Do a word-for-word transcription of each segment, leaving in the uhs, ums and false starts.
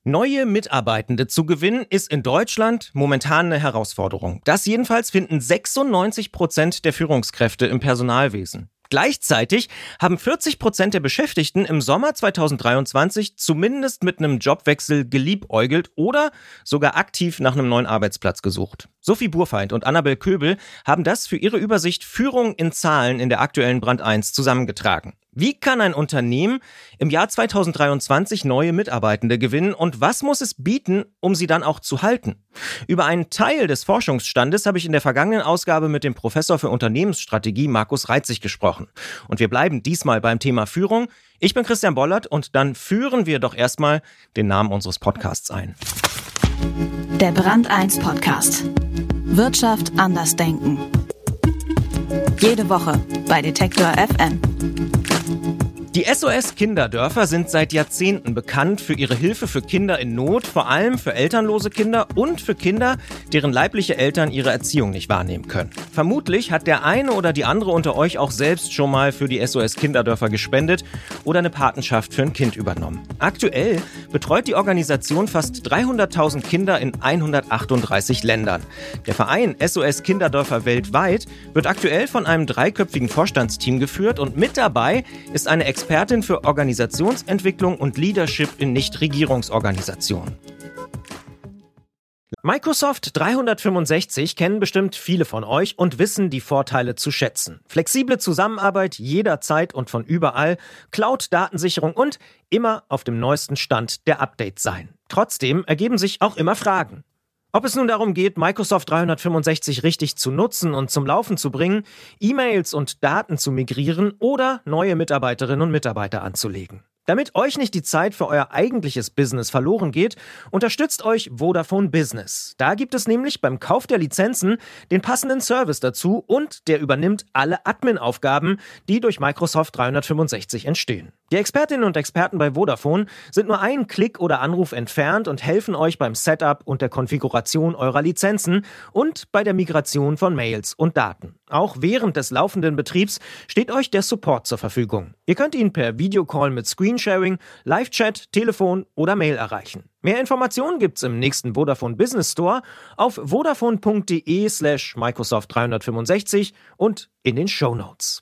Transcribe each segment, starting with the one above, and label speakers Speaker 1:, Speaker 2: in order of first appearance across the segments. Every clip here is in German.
Speaker 1: Neue Mitarbeitende zu gewinnen, ist in Deutschland momentan eine Herausforderung. Das jedenfalls finden sechsundneunzig Prozent der Führungskräfte im Personalwesen. Gleichzeitig haben vierzig Prozent der Beschäftigten im Sommer zweitausenddreiundzwanzig zumindest mit einem Jobwechsel geliebäugelt oder sogar aktiv nach einem neuen Arbeitsplatz gesucht. Sophie Burfeind und Annabel Köbel haben das für ihre Übersicht Führung in Zahlen in der aktuellen Brand eins zusammengetragen. Wie kann ein Unternehmen im Jahr zweitausenddreiundzwanzig neue Mitarbeitende gewinnen und was muss es bieten, um sie dann auch zu halten? Über einen Teil des Forschungsstandes habe ich in der vergangenen Ausgabe mit dem Professor für Unternehmensstrategie Markus Reitzig gesprochen. Und wir bleiben diesmal beim Thema Führung. Ich bin Christian Bollert und dann führen wir doch erstmal den Namen unseres Podcasts ein.
Speaker 2: Der Brand eins Podcast. Wirtschaft anders denken. Jede Woche bei Detektor F M.
Speaker 1: Die S O S-Kinderdörfer sind seit Jahrzehnten bekannt für ihre Hilfe für Kinder in Not, vor allem für elternlose Kinder und für Kinder, deren leibliche Eltern ihre Erziehung nicht wahrnehmen können. Vermutlich hat der eine oder die andere unter euch auch selbst schon mal für die S O S-Kinderdörfer gespendet oder eine Patenschaft für ein Kind übernommen. Aktuell betreut die Organisation fast dreihunderttausend Kinder in hundertachtunddreißig Ländern. Der Verein S O S-Kinderdörfer weltweit wird aktuell von einem dreiköpfigen Vorstandsteam geführt und mit dabei ist eine Expertin für Organisationsentwicklung und Leadership in Nichtregierungsorganisationen. Microsoft dreihundertfünfundsechzig kennen bestimmt viele von euch und wissen die Vorteile zu schätzen. Flexible Zusammenarbeit jederzeit und von überall, Cloud-Datensicherung und immer auf dem neuesten Stand der Updates sein. Trotzdem ergeben sich auch immer Fragen. Ob es nun darum geht, Microsoft dreihundertfünfundsechzig richtig zu nutzen und zum Laufen zu bringen, E-Mails und Daten zu migrieren oder neue Mitarbeiterinnen und Mitarbeiter anzulegen. Damit euch nicht die Zeit für euer eigentliches Business verloren geht, unterstützt euch Vodafone Business. Da gibt es nämlich beim Kauf der Lizenzen den passenden Service dazu und der übernimmt alle Admin-Aufgaben, die durch Microsoft dreihundertfünfundsechzig entstehen. Die Expertinnen und Experten bei Vodafone sind nur einen Klick oder Anruf entfernt und helfen euch beim Setup und der Konfiguration eurer Lizenzen und bei der Migration von Mails und Daten. Auch während des laufenden Betriebs steht euch der Support zur Verfügung. Ihr könnt ihn per Videocall mit Screensharing, Live-Chat, Telefon oder Mail erreichen. Mehr Informationen gibt's im nächsten Vodafone Business Store auf vodafone.de slash Microsoft dreihundertfünfundsechzig und in den Shownotes.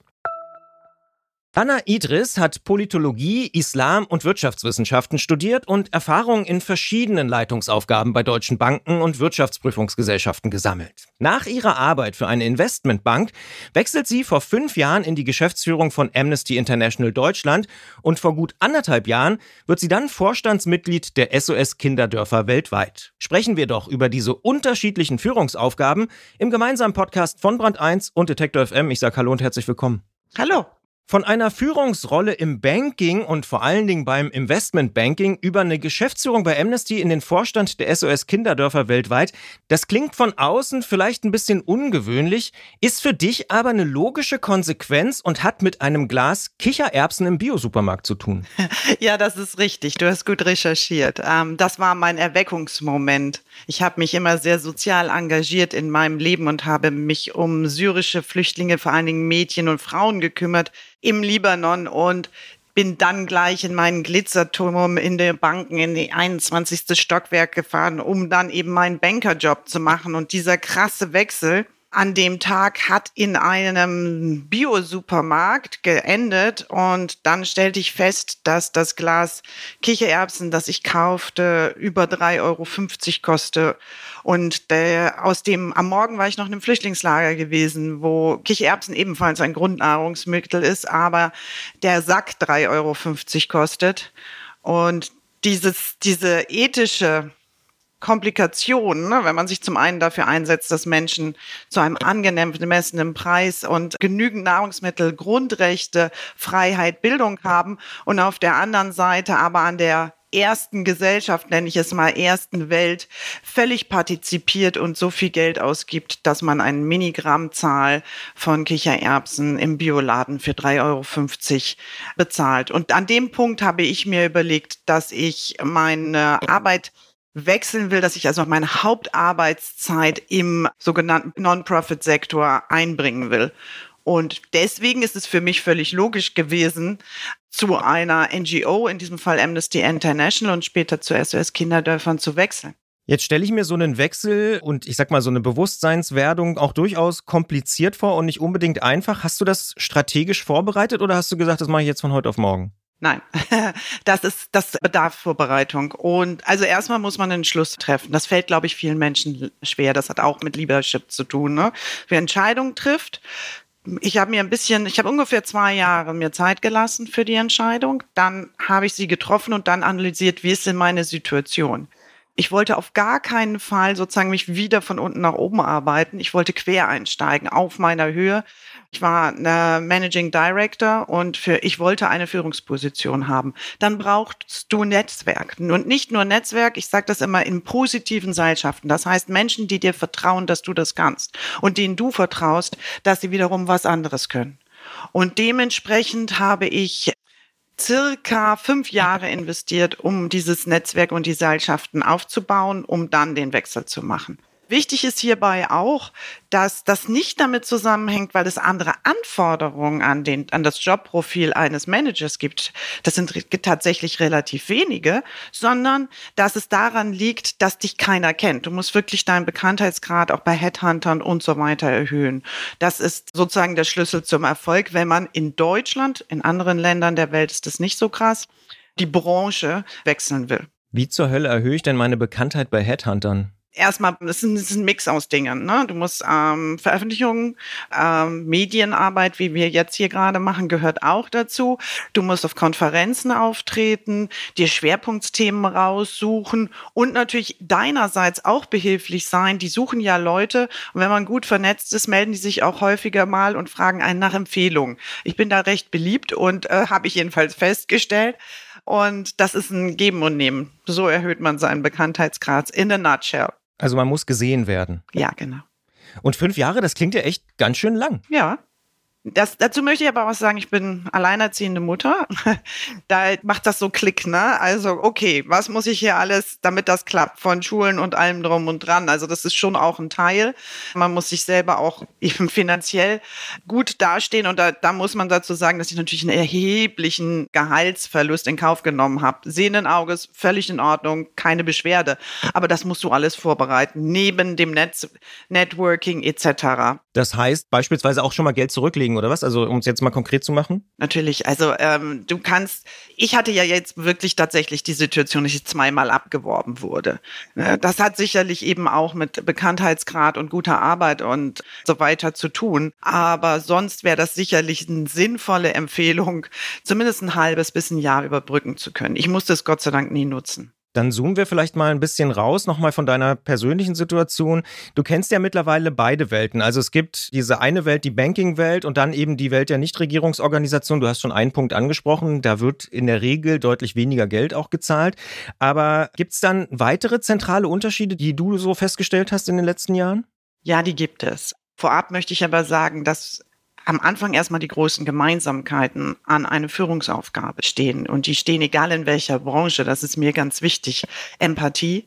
Speaker 1: Anna Idris hat Politologie, Islam und Wirtschaftswissenschaften studiert und Erfahrung in verschiedenen Leitungsaufgaben bei deutschen Banken und Wirtschaftsprüfungsgesellschaften gesammelt. Nach ihrer Arbeit für eine Investmentbank wechselt sie vor fünf Jahren in die Geschäftsführung von Amnesty International Deutschland und vor gut anderthalb Jahren wird sie dann Vorstandsmitglied der S O S-Kinderdörfer weltweit. Sprechen wir doch über diese unterschiedlichen Führungsaufgaben im gemeinsamen Podcast von Brand eins und Detektor F M. Ich sage Hallo und herzlich willkommen.
Speaker 3: Hallo.
Speaker 1: Von einer Führungsrolle im Banking und vor allen Dingen beim Investmentbanking über eine Geschäftsführung bei Amnesty in den Vorstand der S O S-Kinderdörfer weltweit, das klingt von außen vielleicht ein bisschen ungewöhnlich, ist für dich aber eine logische Konsequenz und hat mit einem Glas Kichererbsen im Biosupermarkt zu tun.
Speaker 3: Ja, das ist richtig. Du hast gut recherchiert. Ähm, das war mein Erweckungsmoment. Ich habe mich immer sehr sozial engagiert in meinem Leben und habe mich um syrische Flüchtlinge, vor allen Dingen Mädchen und Frauen gekümmert im Libanon und bin dann gleich in meinen Glitzerturm in den Banken in die einundzwanzigste Stockwerk gefahren, um dann eben meinen Bankerjob zu machen. Und dieser krasse Wechsel an dem Tag hat in einem Bio-Supermarkt geendet und dann stellte ich fest, dass das Glas Kichererbsen, das ich kaufte, über drei Euro fünfzig kostet. Und der, aus dem, am Morgen war ich noch in einem Flüchtlingslager gewesen, wo Kichererbsen ebenfalls ein Grundnahrungsmittel ist, aber der Sack drei Euro fünfzig kostet. Und dieses, diese ethische Komplikationen, ne, wenn man sich zum einen dafür einsetzt, dass Menschen zu einem angemessenen Preis und genügend Nahrungsmittel, Grundrechte, Freiheit, Bildung haben und auf der anderen Seite aber an der ersten Gesellschaft, nenne ich es mal, ersten Welt, völlig partizipiert und so viel Geld ausgibt, dass man eine Milligrammzahl von Kichererbsen im Bioladen für drei Euro fünfzig bezahlt. Und an dem Punkt habe ich mir überlegt, dass ich meine Arbeit wechseln will, dass ich also meine Hauptarbeitszeit im sogenannten Non-Profit-Sektor einbringen will. Und deswegen ist es für mich völlig logisch gewesen, zu einer N G O, in diesem Fall Amnesty International und später zu S O S Kinderdörfern zu wechseln.
Speaker 1: Jetzt stelle ich mir so einen Wechsel und ich sag mal so eine Bewusstseinswerdung auch durchaus kompliziert vor und nicht unbedingt einfach. Hast du das strategisch vorbereitet oder hast du gesagt, das mache ich jetzt von heute auf morgen?
Speaker 3: Nein, das ist, das bedarf Vorbereitung. Und also erstmal muss man einen Schluss treffen. Das fällt, glaube ich, vielen Menschen schwer. Das hat auch mit Leadership zu tun, ne? Wer Entscheidungen trifft. Ich habe mir ein bisschen, ich habe ungefähr zwei Jahre mir Zeit gelassen für die Entscheidung. Dann habe ich sie getroffen und dann analysiert, wie ist denn meine Situation? Ich wollte auf gar keinen Fall sozusagen mich wieder von unten nach oben arbeiten. Ich wollte quer einsteigen auf meiner Höhe. Ich war eine Managing Director und für, ich wollte eine Führungsposition haben. Dann brauchst du Netzwerk. Und nicht nur Netzwerk, ich sage das immer in positiven Seilschaften. Das heißt Menschen, die dir vertrauen, dass du das kannst und denen du vertraust, dass sie wiederum was anderes können. Und dementsprechend habe ich circa fünf Jahre investiert, um dieses Netzwerk und die Seilschaften aufzubauen, um dann den Wechsel zu machen. Wichtig ist hierbei auch, dass das nicht damit zusammenhängt, weil es andere Anforderungen an, den, an das Jobprofil eines Managers gibt. Das sind tatsächlich relativ wenige, sondern dass es daran liegt, dass dich keiner kennt. Du musst wirklich deinen Bekanntheitsgrad auch bei Headhuntern und so weiter erhöhen. Das ist sozusagen der Schlüssel zum Erfolg, wenn man in Deutschland, in anderen Ländern der Welt ist das nicht so krass, die Branche wechseln will.
Speaker 1: Wie zur Hölle erhöhe ich denn meine Bekanntheit bei Headhuntern?
Speaker 3: Erstmal, das ist, ein, das ist ein Mix aus Dingen, ne? Du musst ähm, Veröffentlichungen, ähm, Medienarbeit, wie wir jetzt hier gerade machen, gehört auch dazu. Du musst auf Konferenzen auftreten, dir Schwerpunktthemen raussuchen und natürlich deinerseits auch behilflich sein. Die suchen ja Leute und wenn man gut vernetzt ist, melden die sich auch häufiger mal und fragen einen nach Empfehlungen. Ich bin da recht beliebt und äh, habe ich jedenfalls festgestellt. Und das ist ein Geben und Nehmen. So erhöht man seinen Bekanntheitsgrad in a nutshell.
Speaker 1: Also man muss gesehen werden.
Speaker 3: Ja, genau.
Speaker 1: Und fünf Jahre, das klingt ja echt ganz schön lang.
Speaker 3: Ja. Das, dazu möchte ich aber auch sagen, ich bin alleinerziehende Mutter. Da macht das so Klick, ne? Also, okay, was muss ich hier alles, damit das klappt? Von Schulen und allem drum und dran. Also, das ist schon auch ein Teil. Man muss sich selber auch eben finanziell gut dastehen. Und da, da muss man dazu sagen, dass ich natürlich einen erheblichen Gehaltsverlust in Kauf genommen habe. Sehenden Auges, völlig in Ordnung, keine Beschwerde. Aber das musst du alles vorbereiten, neben dem Netz, Networking et cetera.
Speaker 1: Das heißt, beispielsweise auch schon mal Geld zurücklegen oder was? Also um es jetzt mal konkret zu machen?
Speaker 3: Natürlich, also ähm, du kannst, ich hatte ja jetzt wirklich tatsächlich die Situation, dass ich zweimal abgeworben wurde. Das hat sicherlich eben auch mit Bekanntheitsgrad und guter Arbeit und so weiter zu tun. Aber sonst wäre das sicherlich eine sinnvolle Empfehlung, zumindest ein halbes bis ein Jahr überbrücken zu können. Ich musste es Gott sei Dank nie nutzen.
Speaker 1: Dann zoomen wir vielleicht mal ein bisschen raus, nochmal von deiner persönlichen Situation. Du kennst ja mittlerweile beide Welten. Also es gibt diese eine Welt, die Banking-Welt und dann eben die Welt der Nichtregierungsorganisation. Du hast schon einen Punkt angesprochen, da wird in der Regel deutlich weniger Geld auch gezahlt. Aber gibt es dann weitere zentrale Unterschiede, die du so festgestellt hast in den letzten Jahren?
Speaker 3: Ja, die gibt es. Vorab möchte ich aber sagen, dass am Anfang erstmal die großen Gemeinsamkeiten an eine Führungsaufgabe stehen. Und die stehen egal in welcher Branche, das ist mir ganz wichtig. Empathie,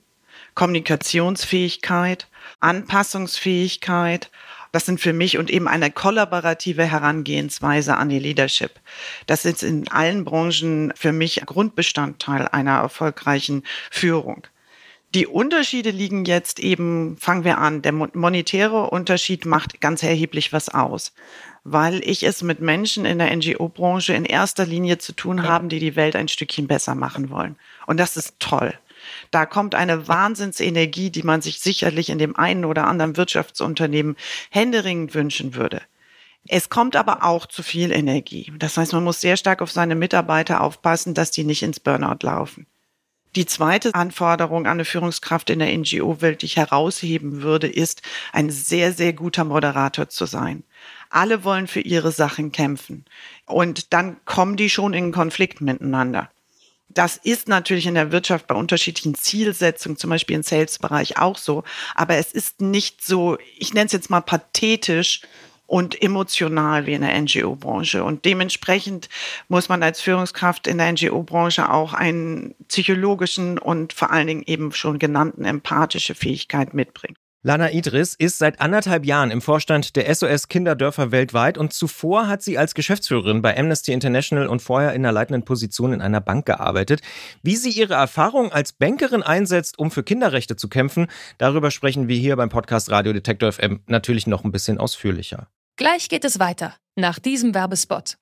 Speaker 3: Kommunikationsfähigkeit, Anpassungsfähigkeit. Das sind für mich und eben eine kollaborative Herangehensweise an die Leadership. Das ist in allen Branchen für mich Grundbestandteil einer erfolgreichen Führung. Die Unterschiede liegen jetzt eben, fangen wir an, der monetäre Unterschied macht ganz erheblich was aus, weil ich es mit Menschen in der N G O-Branche in erster Linie zu tun habe, die die Welt ein Stückchen besser machen wollen. Und das ist toll. Da kommt eine Wahnsinnsenergie, die man sich sicherlich in dem einen oder anderen Wirtschaftsunternehmen händeringend wünschen würde. Es kommt aber auch zu viel Energie. Das heißt, man muss sehr stark auf seine Mitarbeiter aufpassen, dass die nicht ins Burnout laufen. Die zweite Anforderung an eine Führungskraft in der N G O-Welt, die ich herausheben würde, ist, ein sehr, sehr guter Moderator zu sein. Alle wollen für ihre Sachen kämpfen. Und dann kommen die schon in einen Konflikt miteinander. Das ist natürlich in der Wirtschaft bei unterschiedlichen Zielsetzungen, zum Beispiel im Sales-Bereich auch so. Aber es ist nicht so, ich nenne es jetzt mal pathetisch und emotional wie in der N G O-Branche. Und dementsprechend muss man als Führungskraft in der N G O-Branche auch einen psychologischen und vor allen Dingen eben schon genannten empathische Fähigkeit mitbringen.
Speaker 1: Lana Idris ist seit anderthalb Jahren im Vorstand der S O S Kinderdörfer weltweit und zuvor hat sie als Geschäftsführerin bei Amnesty International und vorher in einer leitenden Position in einer Bank gearbeitet. Wie sie ihre Erfahrung als Bankerin einsetzt, um für Kinderrechte zu kämpfen, darüber sprechen wir hier beim Podcast Radio Detektor F M natürlich noch ein bisschen ausführlicher.
Speaker 4: Gleich geht es weiter, nach diesem Werbespot.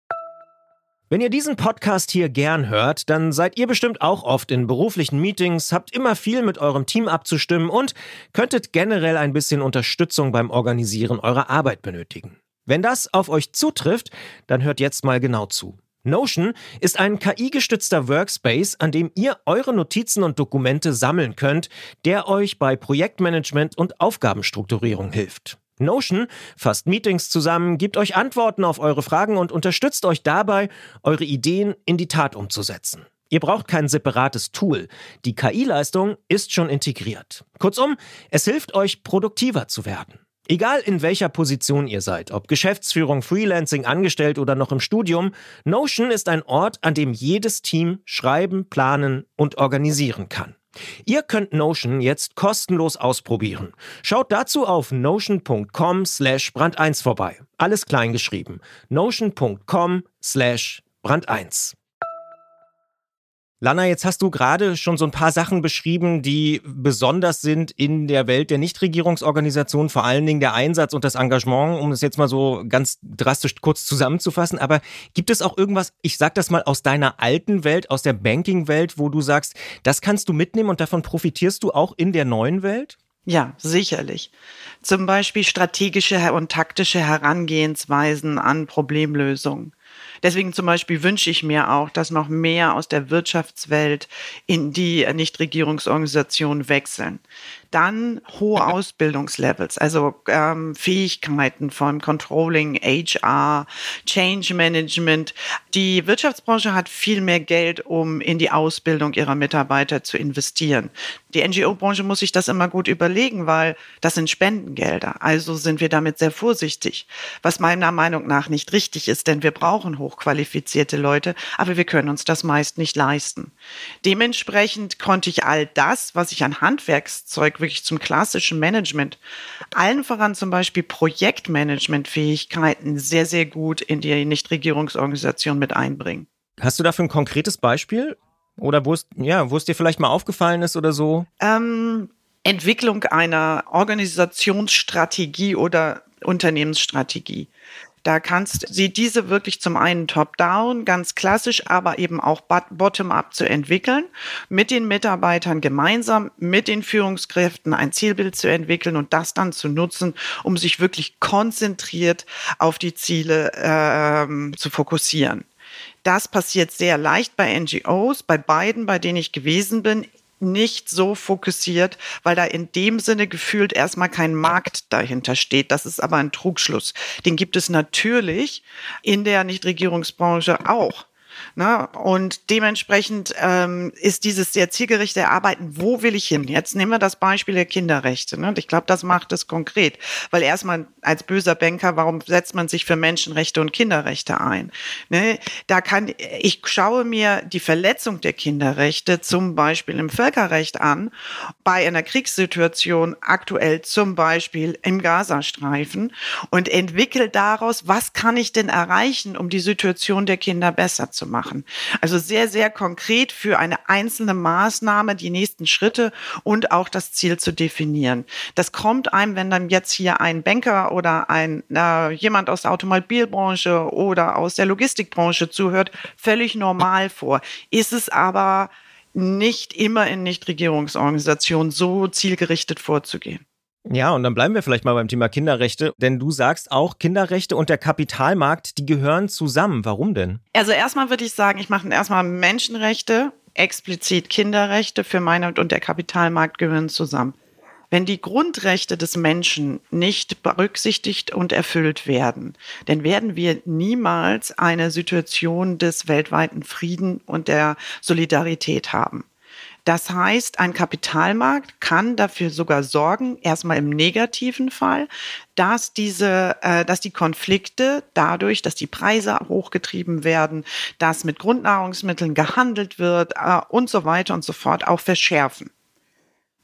Speaker 1: Wenn ihr diesen Podcast hier gern hört, dann seid ihr bestimmt auch oft in beruflichen Meetings, habt immer viel mit eurem Team abzustimmen und könntet generell ein bisschen Unterstützung beim Organisieren eurer Arbeit benötigen. Wenn das auf euch zutrifft, dann hört jetzt mal genau zu. Notion ist ein K I-gestützter Workspace, an dem ihr eure Notizen und Dokumente sammeln könnt, der euch bei Projektmanagement und Aufgabenstrukturierung hilft. Notion fasst Meetings zusammen, gibt euch Antworten auf eure Fragen und unterstützt euch dabei, eure Ideen in die Tat umzusetzen. Ihr braucht kein separates Tool. Die K I-Leistung ist schon integriert. Kurzum, es hilft euch, produktiver zu werden. Egal in welcher Position ihr seid, ob Geschäftsführung, Freelancing, angestellt oder noch im Studium, Notion ist ein Ort, an dem jedes Team schreiben, planen und organisieren kann. Ihr könnt Notion jetzt kostenlos ausprobieren. Schaut dazu auf notion.com slash brand eins vorbei. Alles klein geschrieben. notion.com slash brand eins. Lana, jetzt hast du gerade schon so ein paar Sachen beschrieben, die besonders sind in der Welt der Nichtregierungsorganisationen, vor allen Dingen der Einsatz und das Engagement, um es jetzt mal so ganz drastisch kurz zusammenzufassen. Aber gibt es auch irgendwas, ich sag das mal aus deiner alten Welt, aus der Banking-Welt, wo du sagst, das kannst du mitnehmen und davon profitierst du auch in der neuen Welt?
Speaker 3: Ja, sicherlich. Zum Beispiel strategische und taktische Herangehensweisen an Problemlösungen. Deswegen zum Beispiel wünsche ich mir auch, dass noch mehr aus der Wirtschaftswelt in die Nichtregierungsorganisationen wechseln. Dann hohe Ausbildungslevels, also ähm, Fähigkeiten vom Controlling, H R, Change Management. Die Wirtschaftsbranche hat viel mehr Geld, um in die Ausbildung ihrer Mitarbeiter zu investieren. Die N G O-Branche muss sich das immer gut überlegen, weil das sind Spendengelder. Also sind wir damit sehr vorsichtig, was meiner Meinung nach nicht richtig ist, denn wir brauchen hochqualifizierte Leute, aber wir können uns das meist nicht leisten. Dementsprechend konnte ich all das, was ich an Handwerkszeug wirklich zum klassischen Management, allen voran zum Beispiel Projektmanagement-Fähigkeiten sehr, sehr gut in die Nichtregierungsorganisation mit einbringen.
Speaker 1: Hast du dafür ein konkretes Beispiel? Oder wo es, ja, wo es dir vielleicht mal aufgefallen ist oder so?
Speaker 3: Ähm, Entwicklung einer Organisationsstrategie oder Unternehmensstrategie. Da kannst sie diese wirklich zum einen top-down, ganz klassisch, aber eben auch bottom-up zu entwickeln, mit den Mitarbeitern gemeinsam, mit den Führungskräften ein Zielbild zu entwickeln und das dann zu nutzen, um sich wirklich konzentriert auf die Ziele ähm, zu fokussieren. Das passiert sehr leicht bei N G Os, bei beiden, bei denen ich gewesen bin, nicht so fokussiert, weil da in dem Sinne gefühlt erstmal kein Markt dahinter steht. Das ist aber ein Trugschluss. Den gibt es natürlich in der Nichtregierungsbranche auch. Ne? Und dementsprechend ähm, ist dieses sehr zielgerichtete Arbeiten, wo will ich hin? Jetzt nehmen wir das Beispiel der Kinderrechte. Ne? Und ich glaube, das macht es konkret. Weil erstmal als böser Banker, warum setzt man sich für Menschenrechte und Kinderrechte ein? Ne? Da kann, ich schaue mir die Verletzung der Kinderrechte zum Beispiel im Völkerrecht an, bei einer Kriegssituation aktuell zum Beispiel im Gazastreifen und entwickle daraus, was kann ich denn erreichen, um die Situation der Kinder besser zu machen. Also sehr, sehr konkret für eine einzelne Maßnahme die nächsten Schritte und auch das Ziel zu definieren. Das kommt einem, wenn dann jetzt hier ein Banker oder ein äh, jemand aus der Automobilbranche oder aus der Logistikbranche zuhört, völlig normal vor. Ist es aber nicht immer in Nichtregierungsorganisationen so zielgerichtet vorzugehen.
Speaker 1: Ja, und dann bleiben wir vielleicht mal beim Thema Kinderrechte, denn du sagst auch, Kinderrechte und der Kapitalmarkt, die gehören zusammen. Warum denn?
Speaker 3: Also erstmal würde ich sagen, ich mache erstmal Menschenrechte, explizit Kinderrechte für meine und der Kapitalmarkt gehören zusammen. Wenn die Grundrechte des Menschen nicht berücksichtigt und erfüllt werden, dann werden wir niemals eine Situation des weltweiten Frieden und der Solidarität haben. Das heißt, ein Kapitalmarkt kann dafür sogar sorgen, erstmal im negativen Fall, dass diese, äh, dass die Konflikte dadurch, dass die Preise hochgetrieben werden, dass mit Grundnahrungsmitteln gehandelt wird äh, und so weiter und so fort auch verschärfen.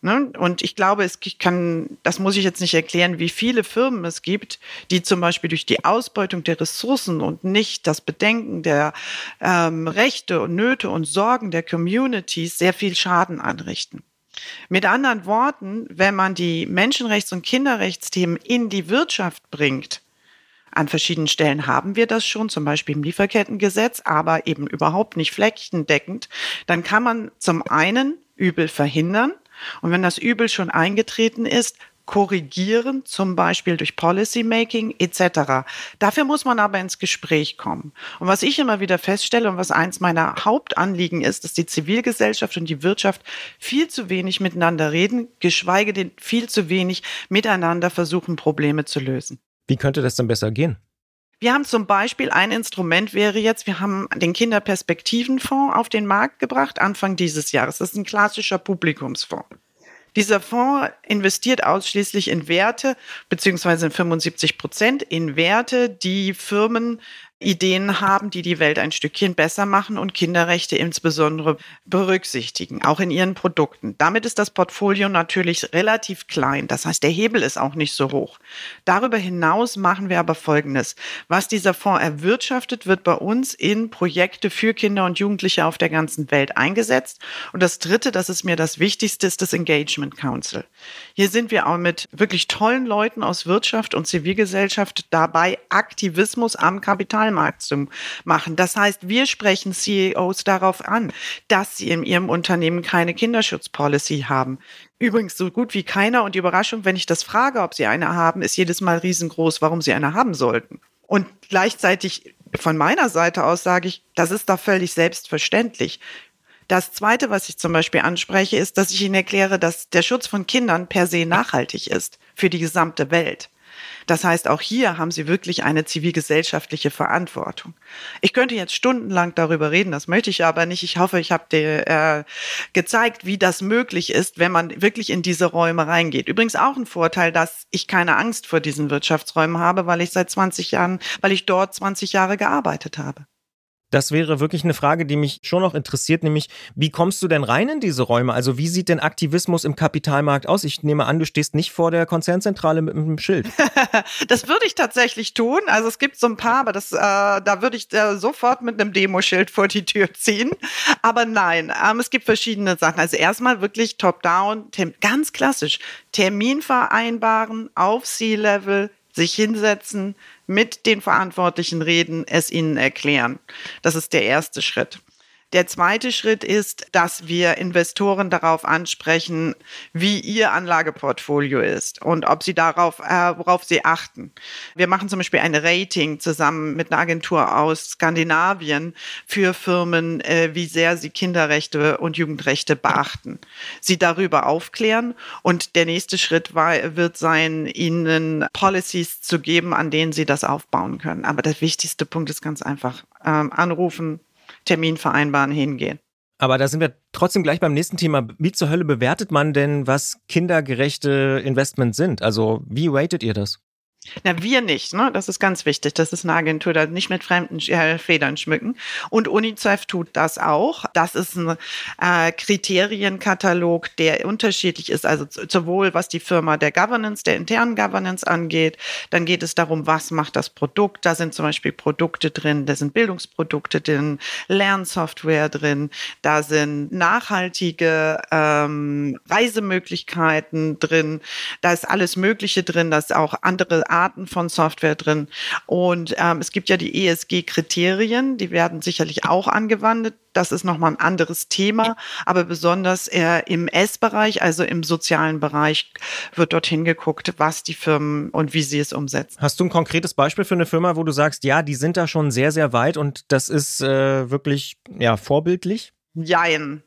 Speaker 3: Und ich glaube, es kann, das muss ich jetzt nicht erklären, wie viele Firmen es gibt, die zum Beispiel durch die Ausbeutung der Ressourcen und nicht das Bedenken der ähm, Rechte und Nöte und Sorgen der Communities sehr viel Schaden anrichten. Mit anderen Worten, wenn man die Menschenrechts- und Kinderrechtsthemen in die Wirtschaft bringt, an verschiedenen Stellen haben wir das schon, zum Beispiel im Lieferkettengesetz, aber eben überhaupt nicht flächendeckend, dann kann man zum einen Übel verhindern. Und wenn das Übel schon eingetreten ist, korrigieren, zum Beispiel durch Policymaking et cetera. Dafür muss man aber ins Gespräch kommen. Und was ich immer wieder feststelle und was eins meiner Hauptanliegen ist, dass die Zivilgesellschaft und die Wirtschaft viel zu wenig miteinander reden, geschweige denn viel zu wenig miteinander versuchen, Probleme zu lösen.
Speaker 1: Wie könnte das denn besser gehen?
Speaker 3: Wir haben zum Beispiel, ein Instrument wäre jetzt, wir haben den Kinderperspektivenfonds auf den Markt gebracht, Anfang dieses Jahres. Das ist ein klassischer Publikumsfonds. Dieser Fonds investiert ausschließlich in Werte, beziehungsweise in fünfundsiebzig Prozent in Werte, die Firmen Ideen haben, die die Welt ein Stückchen besser machen und Kinderrechte insbesondere berücksichtigen, auch in ihren Produkten. Damit ist das Portfolio natürlich relativ klein. Das heißt, der Hebel ist auch nicht so hoch. Darüber hinaus machen wir aber Folgendes. Was dieser Fonds erwirtschaftet, wird bei uns in Projekte für Kinder und Jugendliche auf der ganzen Welt eingesetzt. Und das Dritte, das ist mir das Wichtigste, ist das Engagement Council. Hier sind wir auch mit wirklich tollen Leuten aus Wirtschaft und Zivilgesellschaft dabei, Aktivismus am Kapital Markt zu machen. Das heißt, wir sprechen C E Os darauf an, dass sie in ihrem Unternehmen keine Kinderschutzpolicy haben. Übrigens so gut wie keiner. Und die Überraschung, wenn ich das frage, ob sie eine haben, ist jedes Mal riesengroß, warum sie eine haben sollten. Und gleichzeitig von meiner Seite aus sage ich, das ist doch völlig selbstverständlich. Das Zweite, was ich zum Beispiel anspreche, ist, dass ich Ihnen erkläre, dass der Schutz von Kindern per se nachhaltig ist für die gesamte Welt. Das heißt, auch hier haben Sie wirklich eine zivilgesellschaftliche Verantwortung. Ich könnte jetzt stundenlang darüber reden, das möchte ich aber nicht. Ich hoffe, ich habe dir äh, gezeigt, wie das möglich ist, wenn man wirklich in diese Räume reingeht. Übrigens auch ein Vorteil, dass ich keine Angst vor diesen Wirtschaftsräumen habe, weil ich seit zwanzig Jahren, weil ich dort zwanzig Jahre gearbeitet habe.
Speaker 1: Das wäre wirklich eine Frage, die mich schon noch interessiert, nämlich wie kommst du denn rein in diese Räume? Also wie sieht denn Aktivismus im Kapitalmarkt aus? Ich nehme an, du stehst nicht vor der Konzernzentrale mit einem Schild.
Speaker 3: Das würde ich tatsächlich tun. Also es gibt so ein paar, aber das, äh, da würde ich äh, sofort mit einem Demoschild vor die Tür ziehen. Aber nein, ähm, es gibt verschiedene Sachen. Also erstmal wirklich top-down, tem- ganz klassisch, Termin vereinbaren auf C-Level, sich hinsetzen, mit den Verantwortlichen reden, es ihnen erklären. Das ist der erste Schritt. Der zweite Schritt ist, dass wir Investoren darauf ansprechen, wie ihr Anlageportfolio ist und ob sie darauf, äh, worauf sie achten. Wir machen zum Beispiel ein Rating zusammen mit einer Agentur aus Skandinavien für Firmen, äh, wie sehr sie Kinderrechte und Jugendrechte beachten. Sie darüber aufklären und der nächste Schritt war, wird sein, ihnen Policies zu geben, an denen sie das aufbauen können. Aber der wichtigste Punkt ist ganz einfach, ähm, anrufen, Termin vereinbaren, hingehen.
Speaker 1: Aber da sind wir trotzdem gleich beim nächsten Thema. Wie zur Hölle bewertet man denn, was kindergerechte Investments sind? Also wie ratet ihr das?
Speaker 3: Na, wir nicht, ne? Das ist ganz wichtig. Das ist eine Agentur, die nicht mit fremden äh, Federn schmücken. Und UNICEF tut das auch. Das ist ein äh, Kriterienkatalog, der unterschiedlich ist. Also sowohl was die Firma der Governance, der internen Governance angeht. Dann geht es darum, was macht das Produkt. Da sind zum Beispiel Produkte drin, da sind Bildungsprodukte drin, Lernsoftware drin, da sind nachhaltige ähm, Reisemöglichkeiten drin. Da ist alles Mögliche drin, da ist auch andere Arten von Software drin. Und ähm, es gibt ja die E S G-Kriterien, die werden sicherlich auch angewandt. Das ist nochmal ein anderes Thema, aber besonders äh, im S-Bereich, also im sozialen Bereich, wird dorthin geguckt, was die Firmen und wie sie es umsetzen.
Speaker 1: Hast du ein konkretes Beispiel für eine Firma, wo du sagst, ja, die sind da schon sehr, sehr weit und das ist äh, wirklich ja, vorbildlich?
Speaker 3: Jein.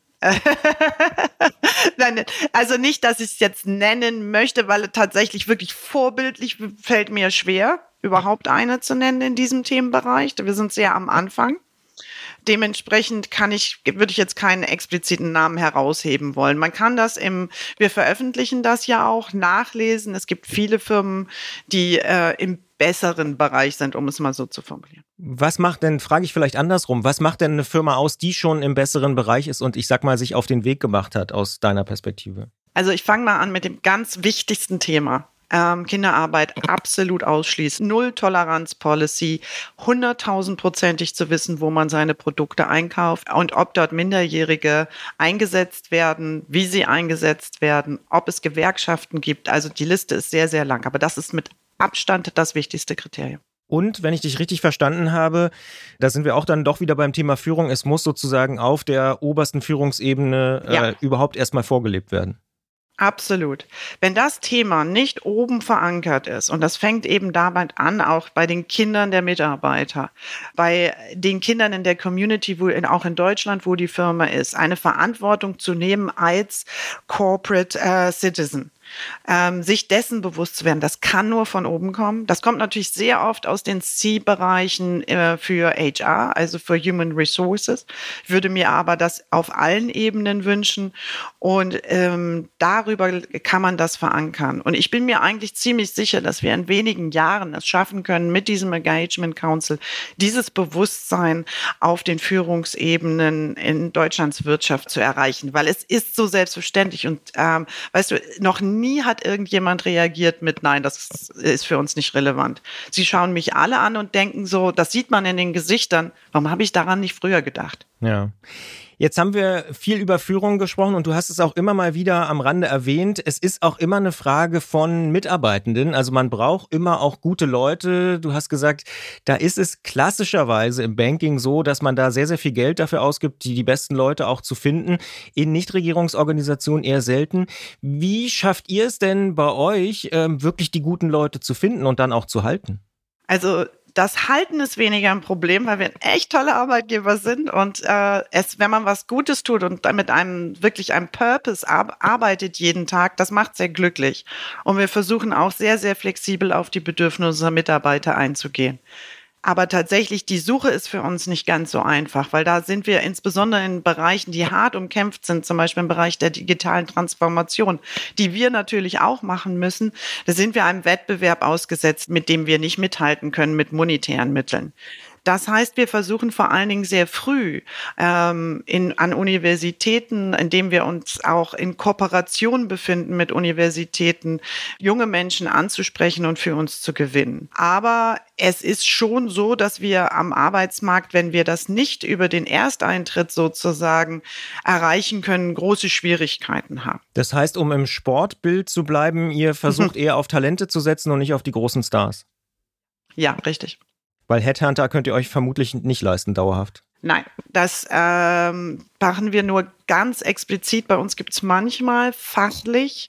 Speaker 3: Nein, also nicht, dass ich es jetzt nennen möchte, weil tatsächlich wirklich vorbildlich fällt mir schwer, überhaupt eine zu nennen in diesem Themenbereich. Wir sind sehr am Anfang. Dementsprechend kann ich, würde ich jetzt keinen expliziten Namen herausheben wollen. Man kann das im, wir veröffentlichen das ja auch, nachlesen. Es gibt viele Firmen, die äh, im besseren Bereich sind, um es mal so zu formulieren.
Speaker 1: Was macht denn, frage ich vielleicht andersrum, was macht denn eine Firma aus, die schon im besseren Bereich ist und ich sag mal, sich auf den Weg gemacht hat aus deiner Perspektive?
Speaker 3: Also ich fange mal an mit dem ganz wichtigsten Thema. Ähm, Kinderarbeit absolut ausschließen. Null-Toleranz-Policy, hunderttausendprozentig zu wissen, wo man seine Produkte einkauft und ob dort Minderjährige eingesetzt werden, wie sie eingesetzt werden, ob es Gewerkschaften gibt. Also die Liste ist sehr, sehr lang, aber das ist mit Abstand das wichtigste Kriterium.
Speaker 1: Und wenn ich dich richtig verstanden habe, da sind wir auch dann doch wieder beim Thema Führung, es muss sozusagen auf der obersten Führungsebene
Speaker 3: Ja.
Speaker 1: äh, überhaupt erstmal vorgelebt werden.
Speaker 3: Absolut. Wenn das Thema nicht oben verankert ist, und das fängt eben damit an, auch bei den Kindern der Mitarbeiter, bei den Kindern in der Community, wo in, auch in Deutschland, wo die Firma ist, eine Verantwortung zu nehmen als Corporate äh, Citizen. Ähm, sich dessen bewusst zu werden, das kann nur von oben kommen. Das kommt natürlich sehr oft aus den C-Bereichen äh, für H R, also für Human Resources. Ich würde mir aber das auf allen Ebenen wünschen und ähm, darüber kann man das verankern. Und ich bin mir eigentlich ziemlich sicher, dass wir in wenigen Jahren es schaffen können, mit diesem Engagement Council dieses Bewusstsein auf den Führungsebenen in Deutschlands Wirtschaft zu erreichen, weil es ist so selbstverständlich und ähm, weißt du, noch nie hat irgendjemand reagiert mit, nein, das ist für uns nicht relevant. Sie schauen mich alle an und denken so, das sieht man in den Gesichtern, warum habe ich daran nicht früher gedacht?
Speaker 1: Ja. Jetzt haben wir viel über Führung gesprochen und du hast es auch immer mal wieder am Rande erwähnt. Es ist auch immer eine Frage von Mitarbeitenden. Also man braucht immer auch gute Leute. Du hast gesagt, da ist es klassischerweise im Banking so, dass man da sehr, sehr viel Geld dafür ausgibt, die, die besten Leute auch zu finden. In Nichtregierungsorganisationen eher selten. Wie schafft ihr es denn bei euch, ähm, wirklich die guten Leute zu finden und dann auch zu halten?
Speaker 3: Also das Halten ist weniger ein Problem, weil wir ein echt tolle Arbeitgeber sind und äh, es, wenn man was Gutes tut und mit einem wirklich einem Purpose ar- arbeitet jeden Tag, das macht sehr glücklich. Und wir versuchen auch sehr, sehr flexibel auf die Bedürfnisse unserer Mitarbeiter einzugehen. Aber tatsächlich, die Suche ist für uns nicht ganz so einfach, weil da sind wir insbesondere in Bereichen, die hart umkämpft sind, zum Beispiel im Bereich der digitalen Transformation, die wir natürlich auch machen müssen. Da sind wir einem Wettbewerb ausgesetzt, mit dem wir nicht mithalten können mit monetären Mitteln. Das heißt, wir versuchen vor allen Dingen sehr früh ähm, in, an Universitäten, indem wir uns auch in Kooperation befinden mit Universitäten, junge Menschen anzusprechen und für uns zu gewinnen. Aber es ist schon so, dass wir am Arbeitsmarkt, wenn wir das nicht über den Ersteintritt sozusagen erreichen können, große Schwierigkeiten haben.
Speaker 1: Das heißt, um im Sportbild zu bleiben, ihr versucht eher auf Talente zu setzen und nicht auf die großen Stars.
Speaker 3: Ja, richtig.
Speaker 1: Weil Headhunter könnt ihr euch vermutlich nicht leisten, dauerhaft.
Speaker 3: Nein, das ähm, machen wir nur ganz explizit. Bei uns gibt es manchmal fachlich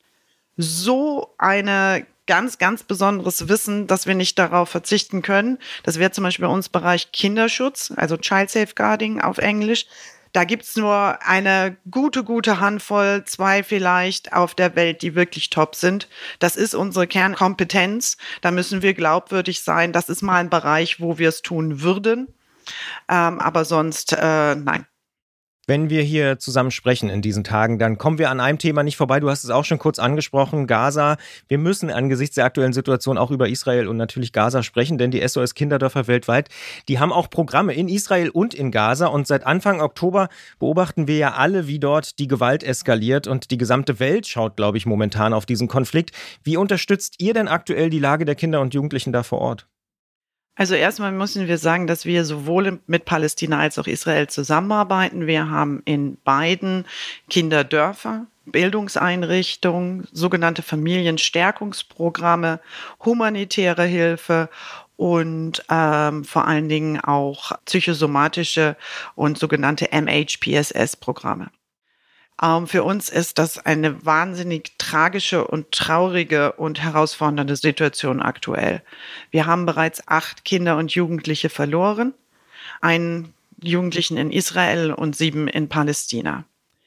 Speaker 3: so eine ganz, ganz besonderes Wissen, dass wir nicht darauf verzichten können. Das wäre zum Beispiel bei uns Bereich Kinderschutz, also Child Safeguarding auf Englisch. Da gibt's nur eine gute, gute Handvoll, zwei vielleicht auf der Welt, die wirklich top sind. Das ist unsere Kernkompetenz. Da müssen wir glaubwürdig sein. Das ist mal ein Bereich, wo wir es tun würden. Ähm, aber sonst, äh, nein.
Speaker 1: Wenn wir hier zusammen sprechen in diesen Tagen, dann kommen wir an einem Thema nicht vorbei. Du hast es auch schon kurz angesprochen, Gaza. Wir müssen angesichts der aktuellen Situation auch über Israel und natürlich Gaza sprechen, denn die S O S Kinderdörfer weltweit, die haben auch Programme in Israel und in Gaza. Und seit Anfang Oktober beobachten wir ja alle, wie dort die Gewalt eskaliert. Und die gesamte Welt schaut, glaube ich, momentan auf diesen Konflikt. Wie unterstützt ihr denn aktuell die Lage der Kinder und Jugendlichen da vor Ort?
Speaker 3: Also erstmal müssen wir sagen, dass wir sowohl mit Palästina als auch Israel zusammenarbeiten. Wir haben in beiden Kinderdörfer, Bildungseinrichtungen, sogenannte Familienstärkungsprogramme, humanitäre Hilfe und ähm, vor allen Dingen auch psychosomatische und sogenannte M H P S S-Programme. Ähm, für uns ist das eine wahnsinnig tragische und traurige und herausfordernde Situation aktuell. Wir haben bereits acht Kinder und Jugendliche verloren, einen Jugendlichen in Israel und sieben in Palästina.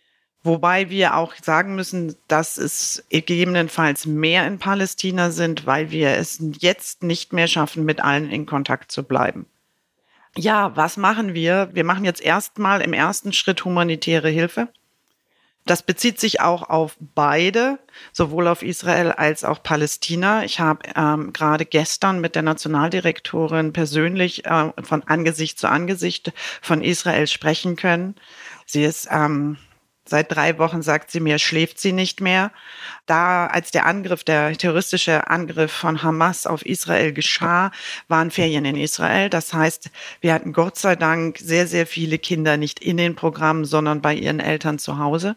Speaker 3: Wobei wir auch sagen müssen, dass es gegebenenfalls mehr in Palästina sind, weil wir es jetzt nicht mehr schaffen, mit allen in Kontakt zu bleiben. Ja, was machen wir? Wir machen jetzt erstmal im ersten Schritt humanitäre Hilfe. Das bezieht sich auch auf beide, sowohl auf Israel als auch Palästina. Ich habe ähm, gerade gestern mit der Nationaldirektorin persönlich äh, von Angesicht zu Angesicht von Israel sprechen können. Sie ist ähm, Seit drei Wochen, sagt sie mir, schläft sie nicht mehr. Da, als der Angriff, der terroristische Angriff von Hamas auf Israel geschah, waren Ferien in Israel. Das heißt, wir hatten Gott sei Dank sehr, sehr viele Kinder nicht in den Programmen, sondern bei ihren Eltern zu Hause.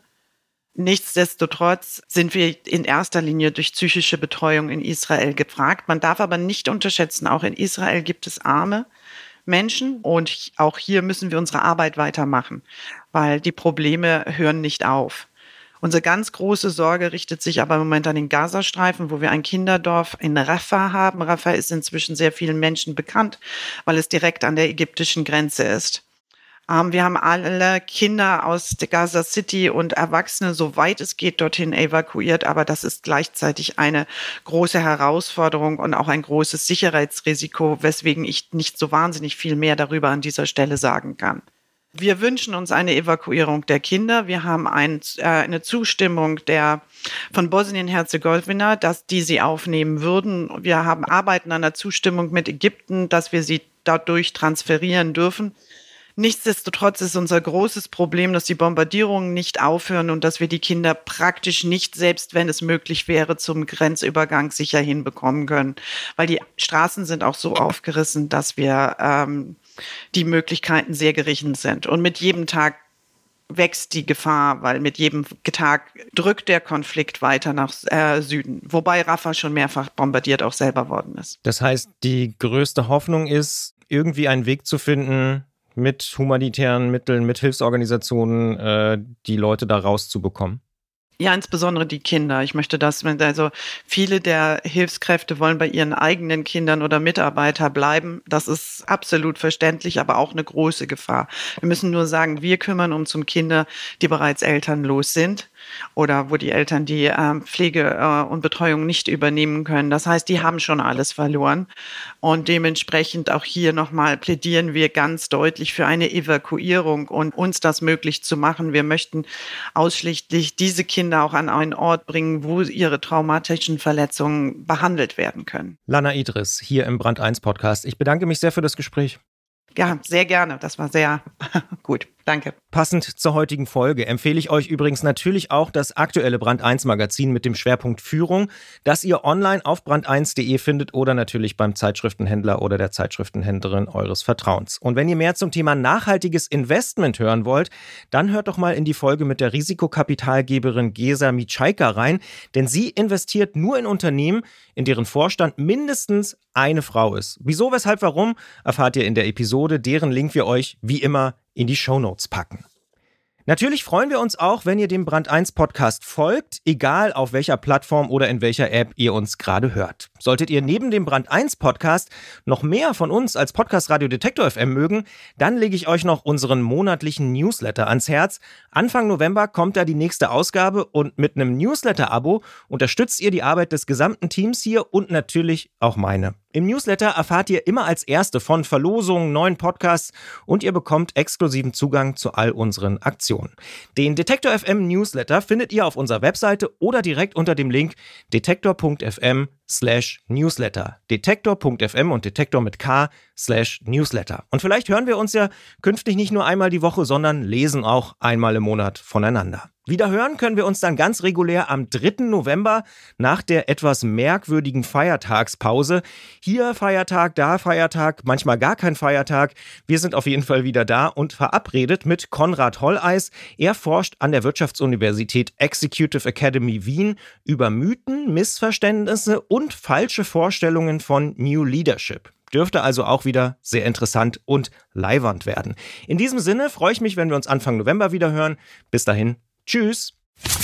Speaker 3: Nichtsdestotrotz sind wir in erster Linie durch psychische Betreuung in Israel gefragt. Man darf aber nicht unterschätzen, auch in Israel gibt es arme Menschen und auch hier müssen wir unsere Arbeit weitermachen, weil die Probleme hören nicht auf. Unsere ganz große Sorge richtet sich aber im Moment an den Gazastreifen, wo wir ein Kinderdorf in Rafah haben. Rafah ist inzwischen sehr vielen Menschen bekannt, weil es direkt an der ägyptischen Grenze ist. Wir haben alle Kinder aus der Gaza City und Erwachsene, soweit es geht, dorthin evakuiert. Aber das ist gleichzeitig eine große Herausforderung und auch ein großes Sicherheitsrisiko, weswegen ich nicht so wahnsinnig viel mehr darüber an dieser Stelle sagen kann. Wir wünschen uns eine Evakuierung der Kinder. Wir haben ein, äh, eine Zustimmung der von Bosnien-Herzegowina, dass die sie aufnehmen würden. Wir haben arbeiten an der Zustimmung mit Ägypten, dass wir sie dadurch transferieren dürfen. Nichtsdestotrotz ist unser großes Problem, dass die Bombardierungen nicht aufhören und dass wir die Kinder praktisch nicht, selbst wenn es möglich wäre, zum Grenzübergang sicher hinbekommen können. Weil die Straßen sind auch so aufgerissen, dass wir ähm, die Möglichkeiten sehr gering sind. Und mit jedem Tag wächst die Gefahr, weil mit jedem Tag drückt der Konflikt weiter nach äh, Süden. Wobei Rafah schon mehrfach bombardiert auch selber worden ist.
Speaker 1: Das heißt, die größte Hoffnung ist, irgendwie einen Weg zu finden, mit humanitären Mitteln, mit Hilfsorganisationen äh, die Leute da rauszubekommen?
Speaker 3: Ja, insbesondere die Kinder. Ich möchte das, also viele der Hilfskräfte wollen bei ihren eigenen Kindern oder Mitarbeitern bleiben. Das ist absolut verständlich, aber auch eine große Gefahr. Wir müssen nur sagen, wir kümmern uns um Kinder, die bereits elternlos sind oder wo die Eltern die äh, Pflege äh, und Betreuung nicht übernehmen können. Das heißt, die haben schon alles verloren. Und dementsprechend auch hier nochmal plädieren wir ganz deutlich für eine Evakuierung und uns das möglich zu machen. Wir möchten ausschließlich diese Kinder auch an einen Ort bringen, wo ihre traumatischen Verletzungen behandelt werden können.
Speaker 1: Lana Idris, hier im Brand eins Podcast. Ich bedanke mich sehr für das Gespräch.
Speaker 3: Ja, sehr gerne. Das war sehr gut. Danke.
Speaker 1: Passend zur heutigen Folge empfehle ich euch übrigens natürlich auch das aktuelle Brand eins Magazin mit dem Schwerpunkt Führung, das ihr online auf brand eins punkt de findet oder natürlich beim Zeitschriftenhändler oder der Zeitschriftenhändlerin eures Vertrauens. Und wenn ihr mehr zum Thema nachhaltiges Investment hören wollt, dann hört doch mal in die Folge mit der Risikokapitalgeberin Gesa Mitschaika rein, denn sie investiert nur in Unternehmen, in deren Vorstand mindestens eine Frau ist. Wieso, weshalb, warum, erfahrt ihr in der Episode, deren Link wir euch wie immer in die Shownotes packen. Natürlich freuen wir uns auch, wenn ihr dem Brand eins Podcast folgt, egal auf welcher Plattform oder in welcher App ihr uns gerade hört. Solltet ihr neben dem Brand eins Podcast noch mehr von uns als Podcast Radio Detektor F M mögen, dann lege ich euch noch unseren monatlichen Newsletter ans Herz. Anfang November kommt da die nächste Ausgabe und mit einem Newsletter-Abo unterstützt ihr die Arbeit des gesamten Teams hier und natürlich auch meine. Im Newsletter erfahrt ihr immer als Erste von Verlosungen, neuen Podcasts und ihr bekommt exklusiven Zugang zu all unseren Aktionen. Den Detektor F M Newsletter findet ihr auf unserer Webseite oder direkt unter dem Link detektor punkt f m slash newsletter. detektor punkt f m und Detektor mit K slash Newsletter. Und vielleicht hören wir uns ja künftig nicht nur einmal die Woche, sondern lesen auch einmal im Monat voneinander. Wieder hören können wir uns dann ganz regulär am dritten November nach der etwas merkwürdigen Feiertagspause. Hier Feiertag, da Feiertag, manchmal gar kein Feiertag. Wir sind auf jeden Fall wieder da und verabredet mit Konrad Holleis. Er forscht an der Wirtschaftsuniversität Executive Academy Wien über Mythen, Missverständnisse und falsche Vorstellungen von New Leadership. Dürfte also auch wieder sehr interessant und leiwand werden. In diesem Sinne freue ich mich, wenn wir uns Anfang November wieder hören. Bis dahin. Tschüss.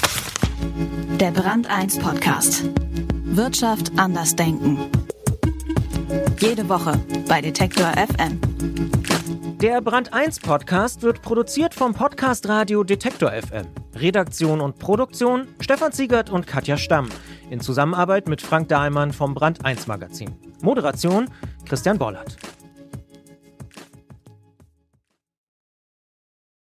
Speaker 2: Der Brand eins Podcast. Wirtschaft anders denken. Jede Woche bei Detektor F M.
Speaker 1: Der Brand eins Podcast wird produziert vom Podcast Radio Detektor F M. Redaktion und Produktion Stefan Ziegert und Katja Stamm. In Zusammenarbeit mit Frank Dahlmann vom Brand eins Magazin. Moderation Christian Bollert.